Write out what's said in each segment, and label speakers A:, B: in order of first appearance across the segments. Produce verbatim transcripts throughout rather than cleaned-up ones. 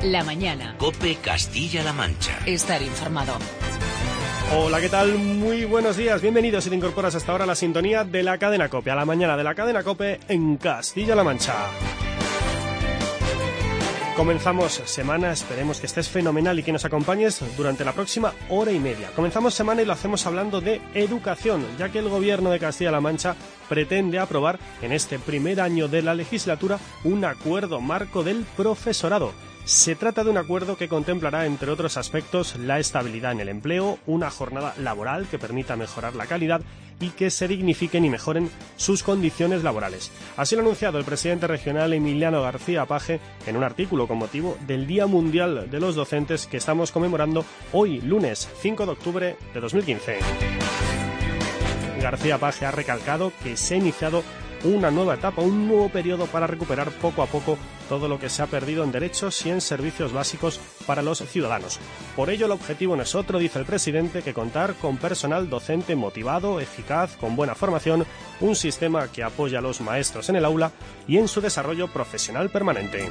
A: La mañana.
B: COPE Castilla-La Mancha.
A: Estar informado.
C: Hola, ¿qué tal? Muy buenos días. Bienvenidos si te incorporas hasta ahora a la sintonía de la cadena COPE. A la mañana de la cadena COPE en Castilla-La Mancha. Comenzamos semana, esperemos que estés fenomenal y que nos acompañes durante la próxima hora y media. Comenzamos semana y lo hacemos hablando de educación, ya que el Gobierno de Castilla-La Mancha pretende aprobar en este primer año de la legislatura un acuerdo marco del profesorado. Se trata de un acuerdo que contemplará, entre otros aspectos, la estabilidad en el empleo, una jornada laboral que permita mejorar la calidad y que se dignifiquen y mejoren sus condiciones laborales. Así lo ha anunciado el presidente regional Emiliano García Paje en un artículo con motivo del Día Mundial de los Docentes que estamos conmemorando hoy, lunes cinco de octubre de dos mil quince. García Paje ha recalcado que se ha iniciado una nueva etapa, un nuevo periodo para recuperar poco a poco todo lo que se ha perdido en derechos y en servicios básicos para los ciudadanos. Por ello, el objetivo no es otro, dice el presidente, que contar con personal docente motivado, eficaz, con buena formación, un sistema que apoya a los maestros en el aula y en su desarrollo profesional permanente.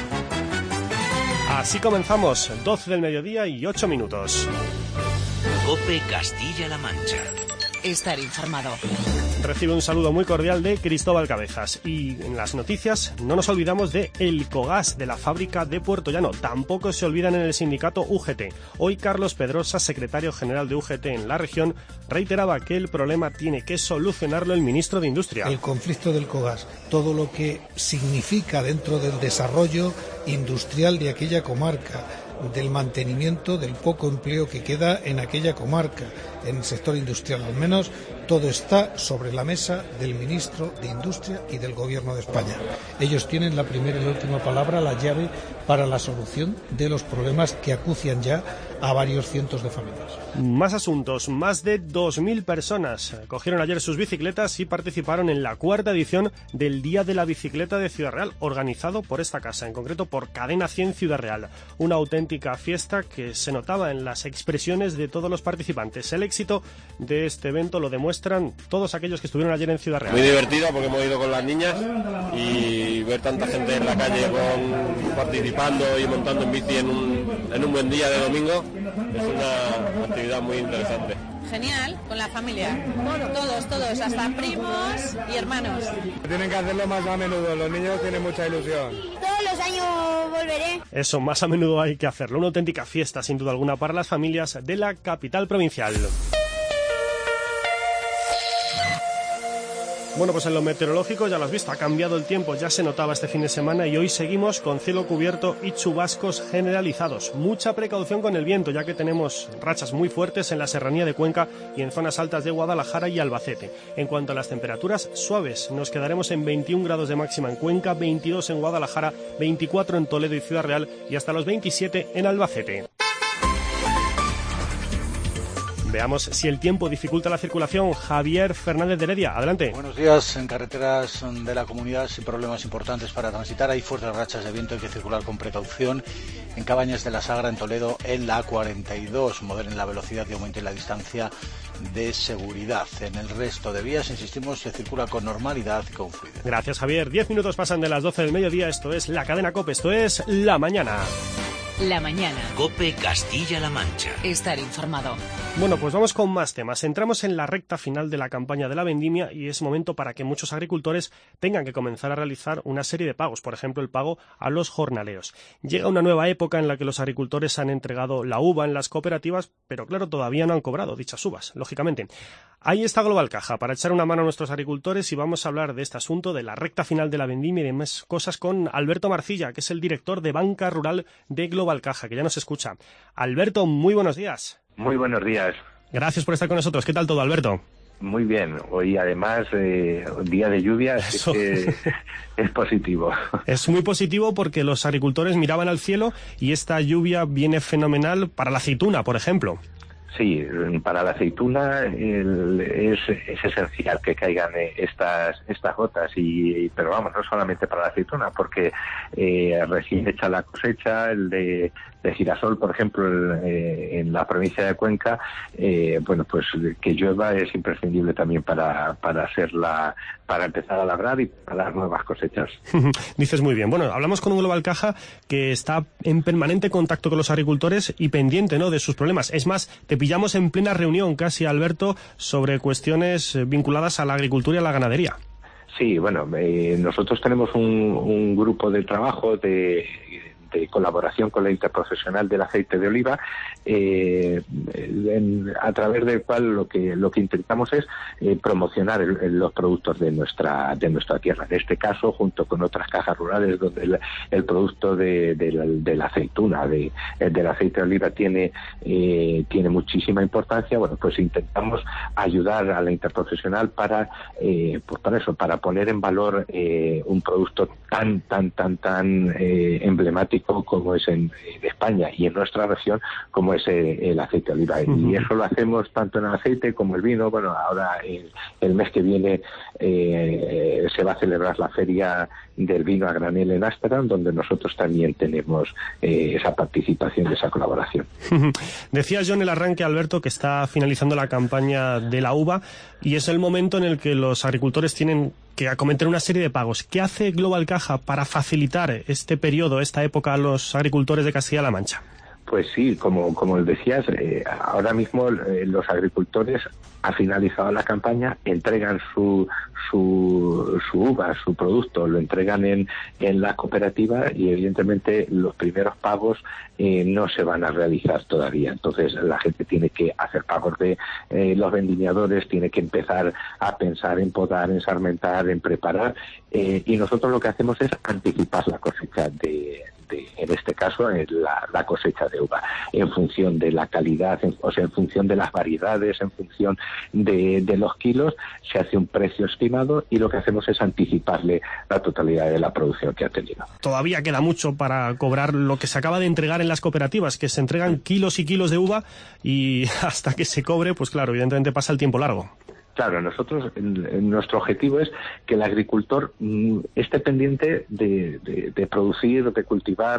C: Así comenzamos, doce del mediodía y ocho minutos.
B: COPE Castilla-La Mancha.
A: Estar informado.
C: Recibe un saludo muy cordial de Cristóbal Cabezas. Y en las noticias no nos olvidamos de Elcogas, de la fábrica de Puerto Llano. Tampoco se olvidan en el sindicato U G T. Hoy Carlos Pedrosa, secretario general de U G T en la región, reiteraba que el problema tiene que solucionarlo el ministro de Industria.
D: El conflicto del Elcogas, todo lo que significa dentro del desarrollo industrial de aquella comarca, del mantenimiento del poco empleo que queda en aquella comarca, en el sector industrial al menos, todo está sobre la mesa del ministro de Industria y del Gobierno de España. Ellos tienen la primera y la última palabra, la llave para la solución de los problemas que acucian ya a varios cientos de familias.
C: Más asuntos. Más de dos mil personas cogieron ayer sus bicicletas y participaron en la cuarta edición del Día de la Bicicleta de Ciudad Real, organizado por esta casa, en concreto por Cadena cien Ciudad Real. Una auténtica fiesta que se notaba en las expresiones de todos los participantes. El éxito de este evento lo demuestran todos aquellos que estuvieron ayer en Ciudad Real.
E: Muy divertido porque hemos ido con las niñas y ver tanta gente en la calle con, participando y montando en bici en un, en un buen día de domingo es una actividad muy interesante.
F: Genial, con la familia, todos, todos, hasta primos y hermanos.
G: Tienen que hacerlo más a menudo, los niños tienen mucha ilusión.
H: Todos los años volveré.
C: Eso, más a menudo hay que hacerlo. Una auténtica fiesta, sin duda alguna, para las familias de la capital provincial. Bueno, pues en lo meteorológico ya lo has visto, ha cambiado el tiempo, ya se notaba este fin de semana y hoy seguimos con cielo cubierto y chubascos generalizados. Mucha precaución con el viento, ya que tenemos rachas muy fuertes en la serranía de Cuenca y en zonas altas de Guadalajara y Albacete. En cuanto a las temperaturas suaves, nos quedaremos en veintiún grados de máxima en Cuenca, veintidós en Guadalajara, veinticuatro en Toledo y Ciudad Real y hasta los veintisiete en Albacete. Veamos si el tiempo dificulta la circulación. Javier Fernández de Heredia, adelante.
I: Buenos días. En carreteras de la comunidad sin problemas importantes para transitar. Hay fuertes rachas de viento, hay que circular con precaución. En Cabañas de la Sagra, en Toledo, en la A cuarenta y dos. Moderen la velocidad y aumenten la distancia de seguridad. En el resto de vías, insistimos, se circula con normalidad y con fluidez.
C: Gracias, Javier. Diez minutos pasan de las doce del mediodía. Esto es la cadena COPE. Esto es La Mañana.
A: La mañana.
B: COPE Castilla-La Mancha.
A: Estar informado.
C: Bueno, pues vamos con más temas. Entramos en la recta final de la campaña de la vendimia y es momento para que muchos agricultores tengan que comenzar a realizar una serie de pagos, por ejemplo, el pago a los jornaleros. Llega una nueva época en la que los agricultores han entregado la uva en las cooperativas, pero claro, todavía no han cobrado dichas uvas, lógicamente. Ahí está Global Caja para echar una mano a nuestros agricultores y vamos a hablar de este asunto, de la recta final de la vendimia y demás cosas con Alberto Marcilla, que es el director de Banca Rural de Global Caja, que ya nos escucha. Alberto, muy buenos días.
J: Muy buenos días.
C: Gracias por estar con nosotros. ¿Qué tal todo, Alberto?
J: Muy bien. Hoy, además, eh, un día de lluvia, así que es positivo.
C: Es muy positivo porque los agricultores miraban al cielo y esta lluvia viene fenomenal para la aceituna, por ejemplo.
J: Sí, para la aceituna el, es, es esencial que caigan estas estas gotas, y pero vamos, no solamente para la aceituna, porque eh, recién hecha la cosecha, el de, de girasol, por ejemplo, el, eh, en la provincia de Cuenca, eh, bueno, pues que llueva es imprescindible también para para hacer la para empezar a labrar y para las nuevas cosechas.
C: Dices muy bien. Bueno, hablamos con un Global Caja que está en permanente contacto con los agricultores y pendiente, ¿no?, de sus problemas. Es más, te pillamos en plena reunión casi, Alberto, sobre cuestiones vinculadas a la agricultura y a la ganadería.
J: Sí, bueno, eh, nosotros tenemos un, un grupo de trabajo de... de colaboración con la Interprofesional del Aceite de Oliva, eh, en, a través del cual lo que lo que intentamos es eh, promocionar el, el, los productos de nuestra de nuestra tierra. En este caso, junto con otras cajas rurales donde el, el producto de, de, la, de la aceituna, de, del aceite de oliva tiene eh, tiene muchísima importancia. Bueno, pues intentamos ayudar a la Interprofesional para eh, pues para eso, para poner en valor eh, un producto tan tan tan tan eh, emblemático como es en, en España y en nuestra región, como es el, el aceite de oliva. Uh-huh. Y eso lo hacemos tanto en el aceite como el vino. Bueno, ahora el, el mes que viene eh, se va a celebrar la feria del vino a granel en Ámsterdam, donde nosotros también tenemos eh, esa participación, esa colaboración. Uh-huh.
C: Decías yo en el arranque, Alberto, que está finalizando la campaña de la uva y es el momento en el que los agricultores tienen que acometer una serie de pagos. ¿Qué hace Global Caja para facilitar este periodo, esta época, a los agricultores de Castilla-La Mancha?
J: Pues sí, como como decías, eh, ahora mismo eh, los agricultores han finalizado la campaña, entregan su su su uva, su producto, lo entregan en en la cooperativa y evidentemente los primeros pagos eh, no se van a realizar todavía. Entonces la gente tiene que hacer pagos de eh, los vendimiadores, tiene que empezar a pensar en podar, en sarmentar, en preparar, eh, y nosotros lo que hacemos es anticipar la cosecha de De, en este caso la, la cosecha de uva, en función de la calidad, en, o sea, en función de las variedades, en función de, de los kilos, se hace un precio estimado y lo que hacemos es anticiparle la totalidad de la producción que ha tenido.
C: Todavía queda mucho para cobrar lo que se acaba de entregar en las cooperativas, que se entregan kilos y kilos de uva y hasta que se cobre, pues claro, evidentemente pasa el tiempo largo.
J: Claro, nosotros, nuestro objetivo es que el agricultor mm, esté pendiente de, de, de producir, de cultivar,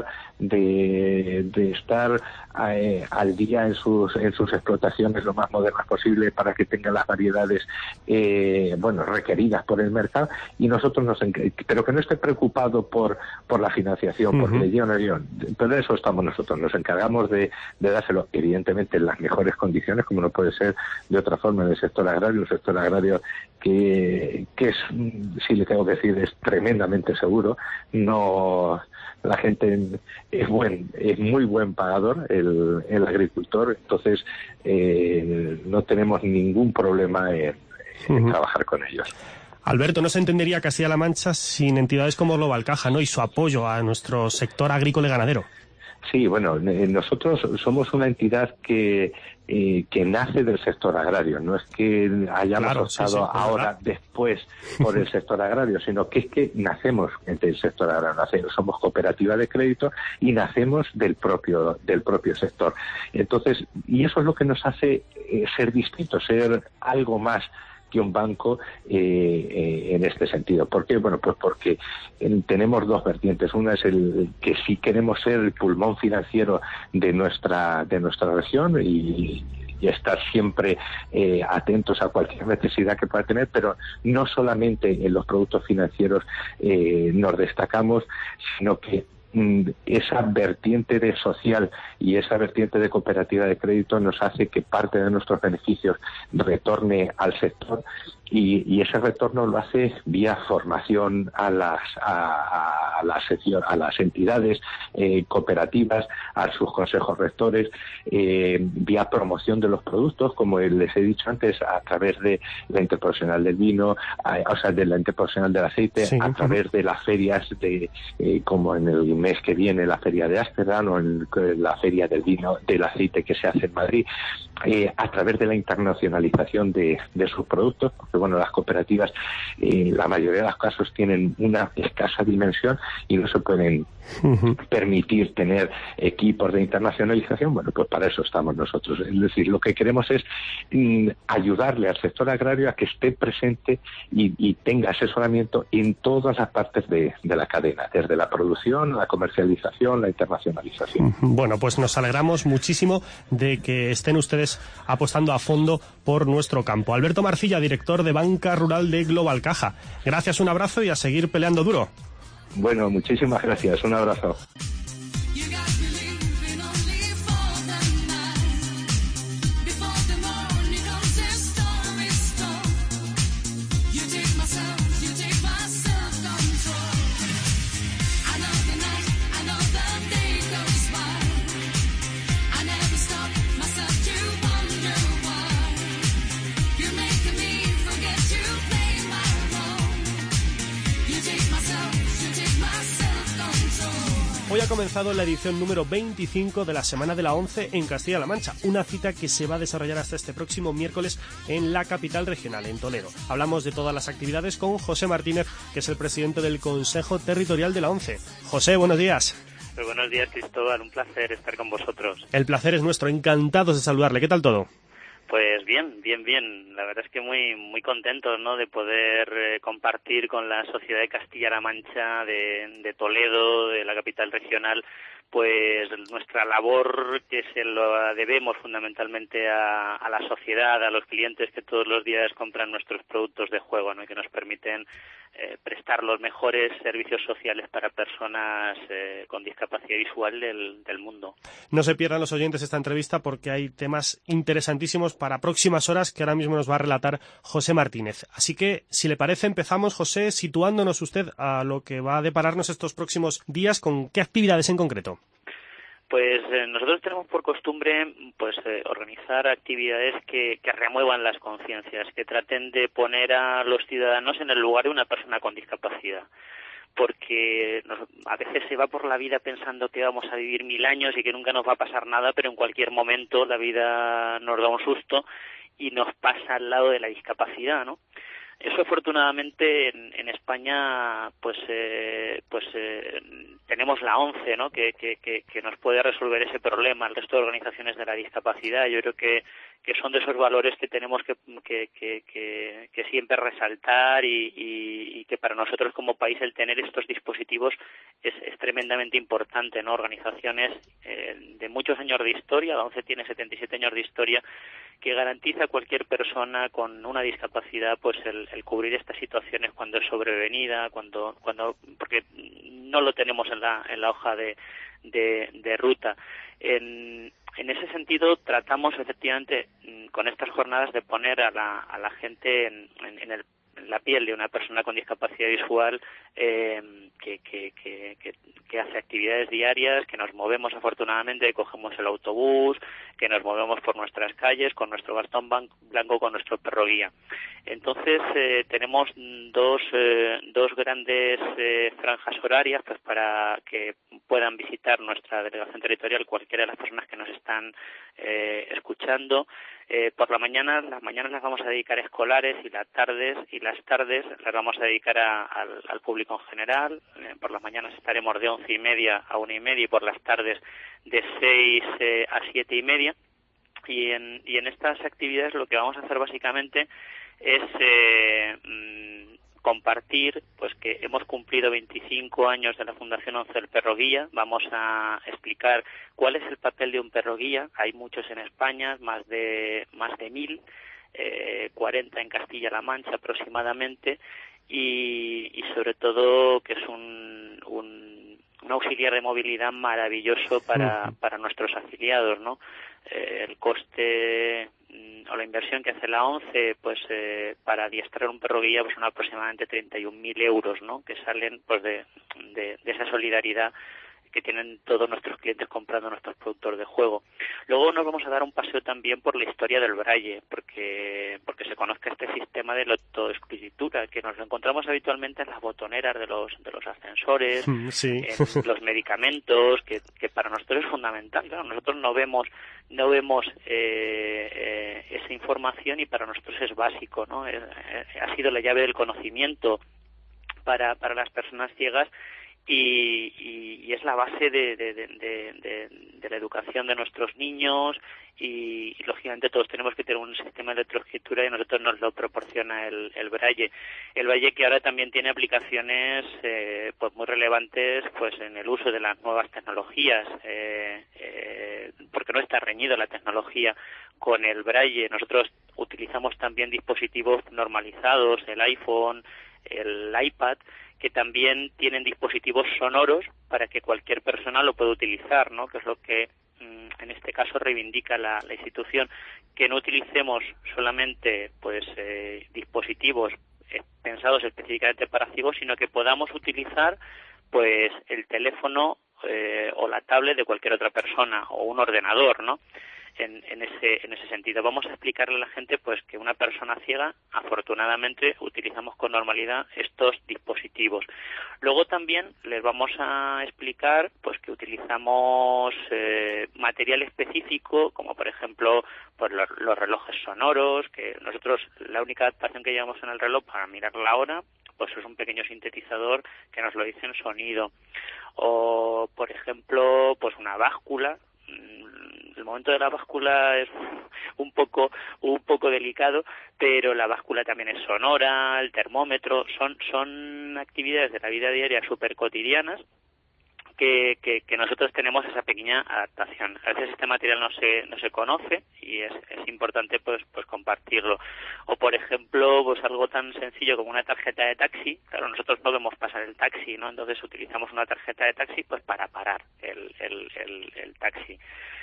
J: de, de estar eh, al día en sus en sus explotaciones lo más modernas posible para que tenga las variedades eh, bueno requeridas por el mercado, y nosotros nos pero que no esté preocupado por por la financiación, uh-huh. por el guión a guión. Pero de eso estamos nosotros, nos encargamos de, de dárselo evidentemente en las mejores condiciones, como no puede ser de otra forma en el sector agrario, el sector agrario que, que es, si le tengo que decir, es tremendamente seguro. No, la gente es buen, es muy buen pagador, el, el agricultor, entonces eh, no tenemos ningún problema en, en uh-huh. trabajar con ellos.
C: Alberto, no se entendería Castilla-La Mancha sin entidades como Global Caja, ¿no?, y su apoyo a nuestro sector agrícola y ganadero.
J: Sí, bueno, nosotros somos una entidad que eh, que nace del sector agrario. No es que hayamos
C: claro,
J: optado
C: sí, sí,
J: ahora
C: ¿verdad?
J: después por el sector agrario, sino que es que nacemos del sector agrario. Nacemos, somos cooperativa de crédito y nacemos del propio del propio sector. Entonces, y eso es lo que nos hace eh, ser distintos, ser algo más que un banco eh, eh, en este sentido. ¿Por qué? Bueno, pues porque eh, tenemos dos vertientes. Una es el que sí queremos ser el pulmón financiero de nuestra de nuestra región y, y estar siempre eh, atentos a cualquier necesidad que pueda tener, pero no solamente en los productos financieros eh, nos destacamos, sino que esa vertiente de social y esa vertiente de cooperativa de crédito nos hace que parte de nuestros beneficios retorne al sector, y, y ese retorno lo hace vía formación a las a, a las a las entidades eh, cooperativas, a sus consejos rectores, eh, vía promoción de los productos, como les he dicho antes, a través de la Interprofesional del Vino, a, o sea, de la Interprofesional del Aceite, sí, a través de las ferias de eh, como en el mes que viene la feria de Ámsterdam o en la feria del vino, del aceite que se hace en Madrid, eh, a través de la internacionalización de, de sus productos, porque bueno, las cooperativas, eh, la mayoría de los casos tienen una escasa dimensión, y no se pueden uh-huh. permitir tener equipos de internacionalización, bueno, pues para eso estamos nosotros. Es decir, lo que queremos es mm, ayudarle al sector agrario a que esté presente y, y tenga asesoramiento en todas las partes de, de la cadena, desde la producción, la comercialización, la internacionalización.
C: Bueno, pues nos alegramos muchísimo de que estén ustedes apostando a fondo por nuestro campo. Alberto Marcilla, director de Banca Rural de Global Caja. Gracias, un abrazo y a seguir peleando duro.
J: Bueno, muchísimas gracias. Un abrazo.
C: Hoy ha comenzado la edición número veinticinco de la Semana de la ONCE en Castilla-La Mancha, una cita que se va a desarrollar hasta este próximo miércoles en la capital regional, en Toledo. Hablamos de todas las actividades con José Martínez, que es el presidente del Consejo Territorial de la ONCE. José, buenos días.
K: Pues buenos días, Cristóbal, un placer estar con vosotros.
C: El placer es nuestro, encantados de saludarle. ¿Qué tal todo?
K: Pues bien, bien, bien. La verdad es que muy muy contentos, ¿no?, de poder eh, compartir con la sociedad de Castilla-La Mancha, de, de Toledo, de la capital regional, pues nuestra labor, que se lo debemos fundamentalmente a, a la sociedad, a los clientes que todos los días compran nuestros productos de juego, ¿no?, y que nos permiten eh, prestar los mejores servicios sociales para personas eh, con discapacidad visual del, del mundo.
C: No se pierdan los oyentes esta entrevista porque hay temas interesantísimos para próximas horas que ahora mismo nos va a relatar José Martínez. Así que, si le parece, empezamos, José, situándonos usted a lo que va a depararnos estos próximos días. ¿Con qué actividades en concreto?
K: Pues eh, nosotros tenemos por costumbre pues eh, organizar actividades que, que remuevan las conciencias, que traten de poner a los ciudadanos en el lugar de una persona con discapacidad. Porque nos, a veces se va por la vida pensando que vamos a vivir mil años y que nunca nos va a pasar nada, pero en cualquier momento la vida nos da un susto y nos pasa al lado de la discapacidad, ¿no? Eso, afortunadamente, en, en España, pues, eh, pues eh, tenemos la ONCE, ¿no?, que, que, que, que nos puede resolver ese problema. El resto de organizaciones de la discapacidad, yo creo que, que son de esos valores que tenemos que, que, que, que, que siempre resaltar y, y, y que para nosotros como país el tener estos dispositivos es, es tremendamente importante, ¿no? Organizaciones eh, de muchos años de historia, la ONCE tiene setenta y siete años de historia, que garantiza a cualquier persona con una discapacidad pues el, el cubrir estas situaciones cuando es sobrevenida, cuando cuando porque no lo tenemos en la en la hoja de de, de ruta. En, en ese sentido tratamos efectivamente con estas jornadas de poner a la a la gente en, en, en el en la piel de una persona con discapacidad visual eh, que, que, que, que, que hace actividades diarias, que nos movemos afortunadamente, cogemos el autobús, que nos movemos por nuestras calles con nuestro bastón blanco, con nuestro perro guía. Entonces eh, tenemos dos, eh, dos grandes eh, franjas horarias pues para que puedan visitar nuestra delegación territorial cualquiera de las personas que nos están eh, escuchando. Eh, por la mañana, las mañanas las vamos a dedicar a escolares y las tardes y las tardes las vamos a dedicar a, al, al público en general. Eh, por las mañanas estaremos de once y media a una y media y por las tardes de seis eh, a siete y media. Y en, y en estas actividades lo que vamos a hacer básicamente es eh, mmm, compartir pues que hemos cumplido veinticinco años de la Fundación ONCE del Perro Guía. Vamos a explicar cuál es el papel de un perro guía. Hay muchos en España, más de más de mil, eh, cuarenta en Castilla-La Mancha aproximadamente, y, y sobre todo que es un, un, un auxiliar de movilidad maravilloso para, para nuestros afiliados, ¿no? Eh, el coste o la inversión que hace la ONCE pues eh, para adiestrar un perro guía pues son aproximadamente treinta y un mil euros, ¿no?, que salen pues de, de, de esa solidaridad que tienen todos nuestros clientes comprando nuestros productos de juego. Luego nos vamos a dar un paseo también por la historia del braille, porque porque se conozca este sistema de la autoescritura, que nos lo encontramos habitualmente en las botoneras de los de los ascensores, sí. En los medicamentos, que, que para nosotros es fundamental. Claro, nosotros no vemos no vemos eh, eh, esa información y para nosotros es básico, ¿no? Es, eh, ha sido la llave del conocimiento para para las personas ciegas. y, y, y es la base de, de, de, de, de, de la educación de nuestros niños y, y lógicamente todos tenemos que tener un sistema de lectoescritura y nosotros nos lo proporciona el, el Braille. El Braille que ahora también tiene aplicaciones eh, pues muy relevantes pues en el uso de las nuevas tecnologías, eh, eh, porque no está reñido la tecnología con el Braille. Nosotros utilizamos también dispositivos normalizados, el iPhone, el iPad, que también tienen dispositivos sonoros para que cualquier persona lo pueda utilizar, ¿no? Que es lo que mm, en este caso reivindica la, la institución, que no utilicemos solamente pues eh, dispositivos eh, pensados específicamente para ciegos, sino que podamos utilizar pues el teléfono eh, o la tablet de cualquier otra persona o un ordenador, ¿no? En, en ese en ese sentido vamos a explicarle a la gente pues que una persona ciega afortunadamente utilizamos con normalidad estos dispositivos. Luego también les vamos a explicar pues que utilizamos eh, material específico como por ejemplo pues los, los relojes sonoros, que nosotros la única adaptación que llevamos en el reloj para mirar la hora pues es un pequeño sintetizador que nos lo dice en sonido, o por ejemplo pues una báscula. El momento de la báscula es un poco un poco delicado, pero la báscula también es sonora, el termómetro, son son actividades de la vida diaria súper cotidianas que, que, que nosotros tenemos esa pequeña adaptación. A veces este material no se no se conoce y es, es importante pues pues compartirlo. O por ejemplo, pues algo tan sencillo como una tarjeta de taxi. Claro, nosotros no vemos pasar el taxi, ¿no? Entonces utilizamos una tarjeta de taxi pues para parar el el el, el taxi.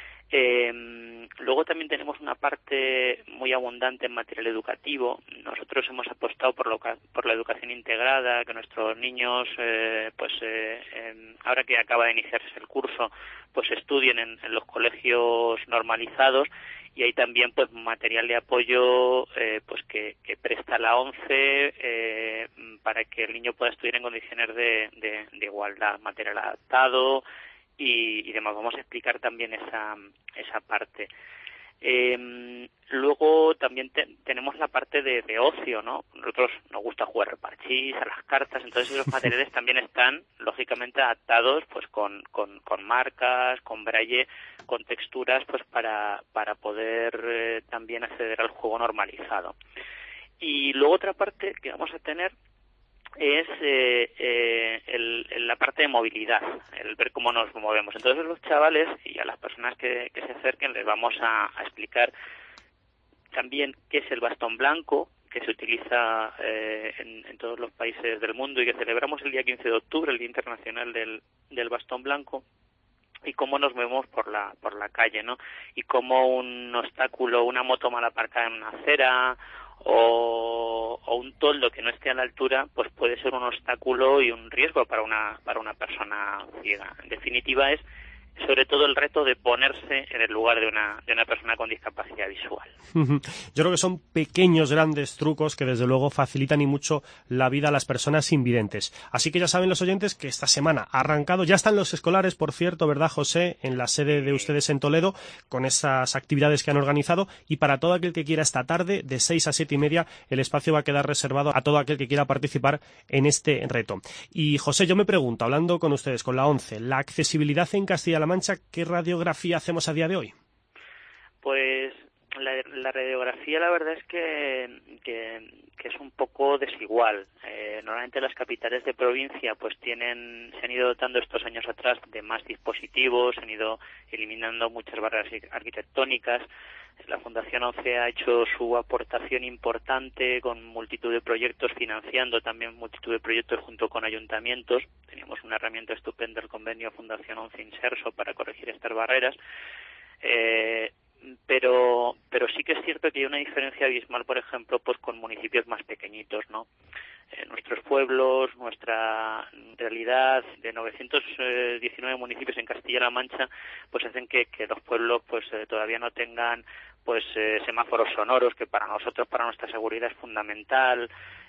K: Eh, luego también tenemos una parte muy abundante en material educativo. Nosotros hemos apostado por, lo, por la educación integrada, que nuestros niños, eh, pues eh, eh, ahora que acaba de iniciarse el curso, pues estudien en, en los colegios normalizados, y hay también pues material de apoyo eh, pues que, que presta la ONCE eh, para que el niño pueda estudiar en condiciones de, de, de igualdad, material adaptado y, y demás. Vamos a explicar también esa esa parte. Eh, luego también te, tenemos la parte de, de ocio, ¿no? Nosotros nos gusta jugar al parchís, a las cartas, entonces esos materiales también están lógicamente adaptados pues con, con, con marcas, con braille, con texturas pues para, para poder eh, también acceder al juego normalizado. Y luego otra parte que vamos a tener es eh, eh, el, el, la parte de movilidad, el ver cómo nos movemos. Entonces los chavales y a las personas que, que se acerquen les vamos a, a explicar también qué es el bastón blanco, que se utiliza eh, en, en todos los países del mundo y que celebramos el día quince de octubre, el Día Internacional del, del Bastón Blanco, y cómo nos movemos por la por la calle, ¿no? Y cómo un obstáculo, una moto mal aparcada en una acera o, o un toldo que no esté a la altura, pues puede ser un obstáculo y un riesgo para una para una persona ciega. En definitiva, es sobre todo el reto de ponerse en el lugar de una de una persona con discapacidad visual.
C: Yo creo que son pequeños, grandes trucos que desde luego facilitan y mucho la vida a las personas invidentes. Así que ya saben los oyentes que esta semana ha arrancado, ya están los escolares, por cierto, ¿verdad, José?, en la sede de ustedes en Toledo, con esas actividades que han organizado, y para todo aquel que quiera esta tarde, de seis a siete y media, el espacio va a quedar reservado a todo aquel que quiera participar en este reto. Y José, yo me pregunto, hablando con ustedes, con la ONCE, la accesibilidad en Castilla-La Mancha, ¿qué radiografía hacemos a día de hoy?
K: Pues la, la radiografía, la verdad es que, que, que es un poco desigual. Eh, normalmente las capitales de provincia pues tienen, se han ido dotando estos años atrás de más dispositivos, se han ido eliminando muchas barreras arquitectónicas. La Fundación ONCE ha hecho su aportación importante con multitud de proyectos, financiando también multitud de proyectos junto con ayuntamientos. Teníamos una herramienta estupenda, el convenio Fundación ONCE Inserso, para corregir estas barreras. Eh, pero pero sí que es cierto que hay una diferencia abismal, por ejemplo, pues con municipios más pequeñitos, ¿no? Eh, nuestros pueblos, nuestra realidad de novecientos diecinueve municipios en Castilla-La Mancha, pues hacen que, que los pueblos pues eh, todavía no tengan pues eh, semáforos sonoros, que para nosotros, para nuestra seguridad es fundamental.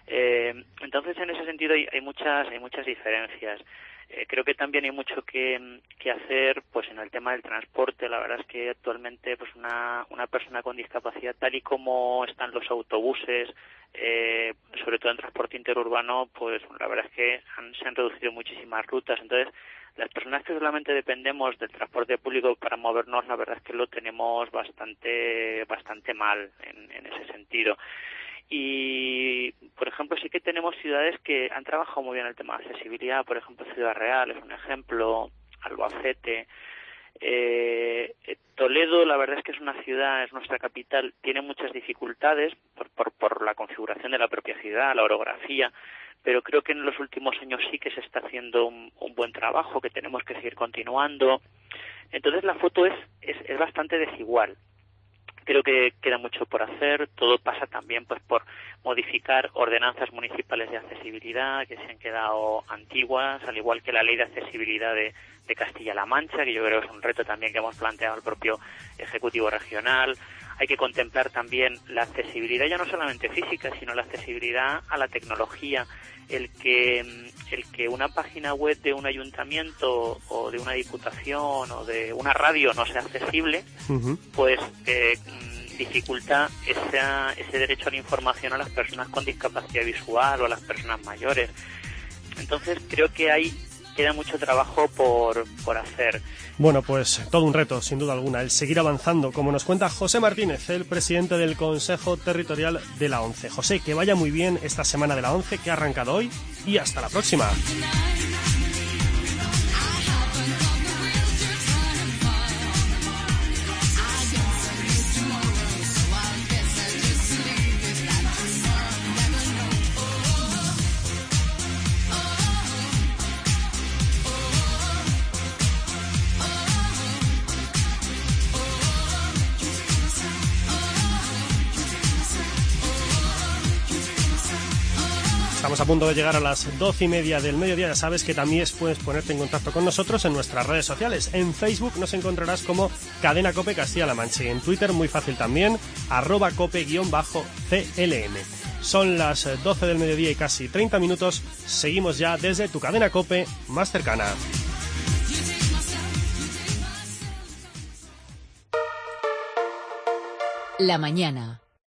K: Eh, entonces, en ese sentido hay, hay muchas hay muchas diferencias. Eh, creo que también hay mucho que, que hacer pues en el tema del transporte. La verdad es que actualmente pues una, una persona con discapacidad, tal y como están los autobuses, eh, sobre todo en transporte interurbano, pues la verdad es que han, se han reducido muchísimas rutas. Entonces, las personas que solamente dependemos del transporte público para movernos, la verdad es que lo tenemos bastante bastante mal en, en ese sentido. Y, por ejemplo, sí que tenemos ciudades que han trabajado muy bien el tema de accesibilidad. Por ejemplo, Ciudad Real es un ejemplo, Albacete. Eh, Toledo, la verdad es que es una ciudad, es nuestra capital, tiene muchas dificultades por, por, por la configuración de la propia ciudad, la orografía, pero creo que en los últimos años sí que se está haciendo un, un buen trabajo, que tenemos que seguir continuando. Entonces la foto es, es, es bastante desigual. Creo que queda mucho por hacer. Todo pasa también pues por modificar ordenanzas municipales de accesibilidad que se han quedado antiguas, al igual que la ley de accesibilidad de, de Castilla-La Mancha, que yo creo que es un reto también que hemos planteado al propio Ejecutivo Regional. Hay que contemplar también la accesibilidad ya no solamente física, sino la accesibilidad a la tecnología. El que el que una página web de un ayuntamiento o de una diputación o de una radio no sea accesible, uh-huh. pues eh, dificulta esa, ese derecho a la información a las personas con discapacidad visual o a las personas mayores. Entonces creo que hay queda mucho trabajo por, por hacer.
C: Bueno, pues todo un reto, sin duda alguna, el seguir avanzando, como nos cuenta José Martínez, el presidente del Consejo Territorial de la ONCE. José, que vaya muy bien esta semana de la ONCE, que ha arrancado hoy, y hasta la próxima. Estamos a punto de llegar a las doce y media del mediodía. Ya sabes que también puedes ponerte en contacto con nosotros en nuestras redes sociales. En Facebook nos encontrarás como Cadena Cope Castilla-La Mancha y en Twitter, muy fácil también, arroba cope-C L M. Son las doce del mediodía y casi treinta minutos. Seguimos ya desde tu cadena Cope más cercana.
A: La mañana.